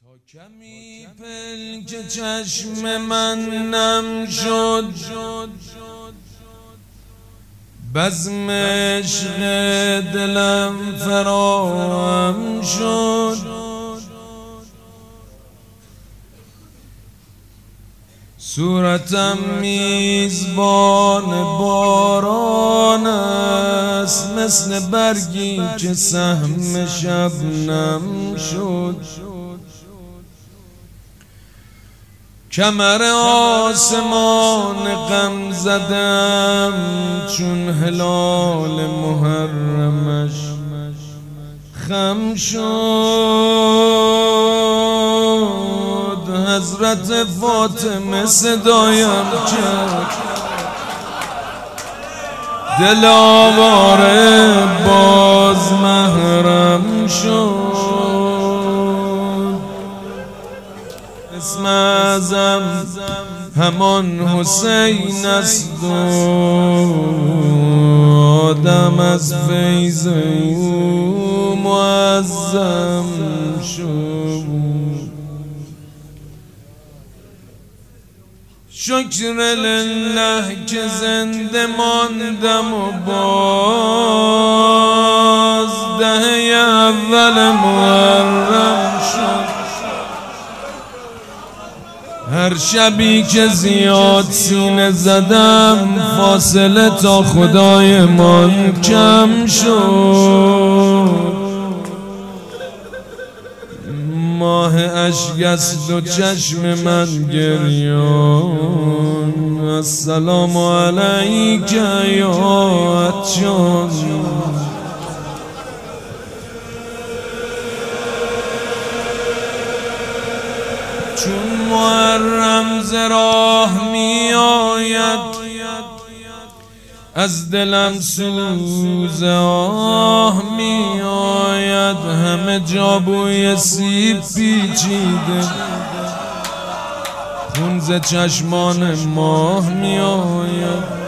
کمی پلک چشم من نم شد، بزم عشق دلم فراهم شد. صورتم میزبان باران است، مثل برگی که سهم شبنم شد. کمر آسمان غم زدم، چون هلال محرمش خم شد. حضرت فاطمه صدایم کرد، دل آواره باز محرم شد. اسم اعظم همان حسین است و آدم از فیض او معظم شد. شکر لله که زنده ماندم و باز دهه اول محرم شد. هر شبی که زیاد سینه زدم، فاصله تا خدای من کم شد. ماه اشک است و چشم من گریان، السلام علیک یا عطشان. چون محرم ز راه می آید، از دلم سوز آه می آید. همه جا بوی سیب پیچیده، خون ز چشمان ماه می آید.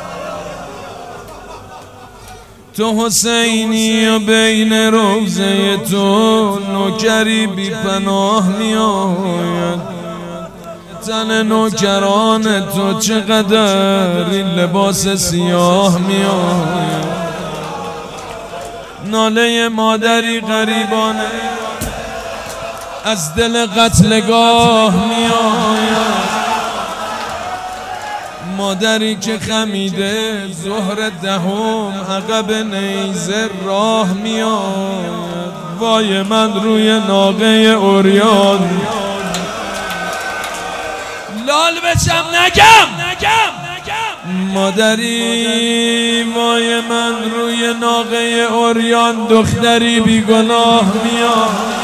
تو حسینی و بین روضه تو نوکری بی پناه می آید. تن نوکران تو چقدر این لباس سیاه می آید. ناله مادری غریبانه از دل قتلگاه می آید. مادری که خمیده ظهر دهم عقب نیزه راه می آید. وای من روی ناقه اوریان لال بچم نگم. مادری وای من روی ناقه اوریان دختری بی گناه میاد.